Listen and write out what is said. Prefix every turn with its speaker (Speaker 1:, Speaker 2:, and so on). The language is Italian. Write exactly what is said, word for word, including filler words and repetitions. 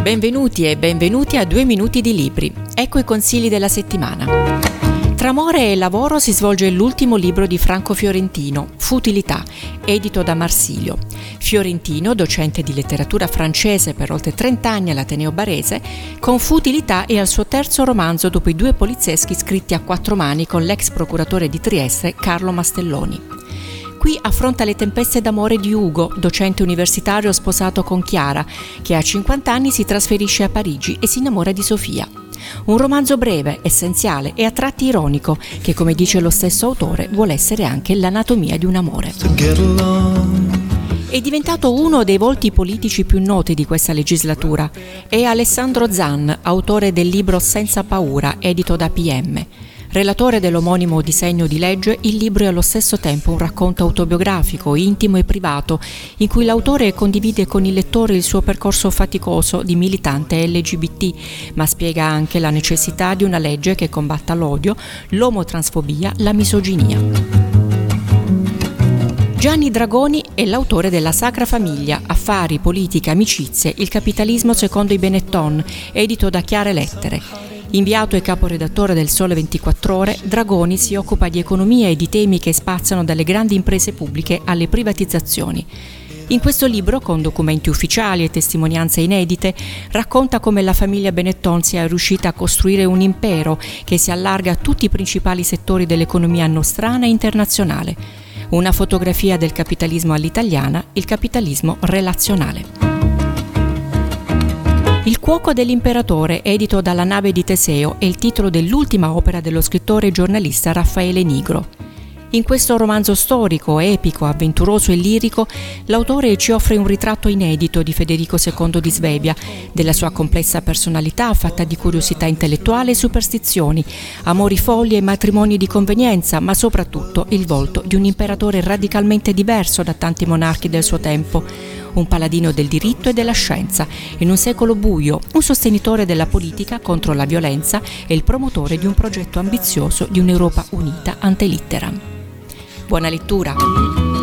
Speaker 1: Benvenuti e benvenuti a Due Minuti di Libri. Ecco i consigli della settimana. Tra amore e lavoro si svolge l'ultimo libro di Franco Fiorentino, Futilità, edito da Marsilio. Fiorentino, docente di letteratura francese per oltre trenta anni all'Ateneo Barese, con Futilità è al suo terzo romanzo dopo i due polizieschi scritti a quattro mani con l'ex procuratore di Trieste Carlo Mastelloni. Qui affronta le tempeste d'amore di Ugo, docente universitario sposato con Chiara, che a cinquanta anni si trasferisce a Parigi e si innamora di Sofia. Un romanzo breve, essenziale e a tratti ironico, che come dice lo stesso autore vuole essere anche l'anatomia di un amore. È diventato uno dei volti politici più noti di questa legislatura. È Alessandro Zan, autore del libro Senza paura, edito da P M. Relatore dell'omonimo disegno di legge, il libro è allo stesso tempo un racconto autobiografico, intimo e privato, in cui l'autore condivide con il lettore il suo percorso faticoso di militante L G B T, ma spiega anche la necessità di una legge che combatta l'odio, l'omotransfobia, la misoginia. Gianni Dragoni è l'autore della Sacra Famiglia, Affari, Politica, Amicizie, il capitalismo secondo i Benetton, edito da Chiare Lettere. Inviato e caporedattore del Sole ventiquattro Ore, Dragoni si occupa di economia e di temi che spaziano dalle grandi imprese pubbliche alle privatizzazioni. In questo libro, con documenti ufficiali e testimonianze inedite, racconta come la famiglia Benetton sia riuscita a costruire un impero che si allarga a tutti i principali settori dell'economia nostrana e internazionale. Una fotografia del capitalismo all'italiana, il capitalismo relazionale. Il cuoco dell'imperatore, edito dalla Nave di Teseo, è il titolo dell'ultima opera dello scrittore e giornalista Raffaele Nigro. In questo romanzo storico, epico, avventuroso e lirico, l'autore ci offre un ritratto inedito di Federico secondo di Svevia, della sua complessa personalità fatta di curiosità intellettuale e superstizioni, amori folli e matrimoni di convenienza, ma soprattutto il volto di un imperatore radicalmente diverso da tanti monarchi del suo tempo, un paladino del diritto e della scienza, in un secolo buio, un sostenitore della politica contro la violenza e il promotore di un progetto ambizioso di un'Europa unita ante litteram. Buona lettura!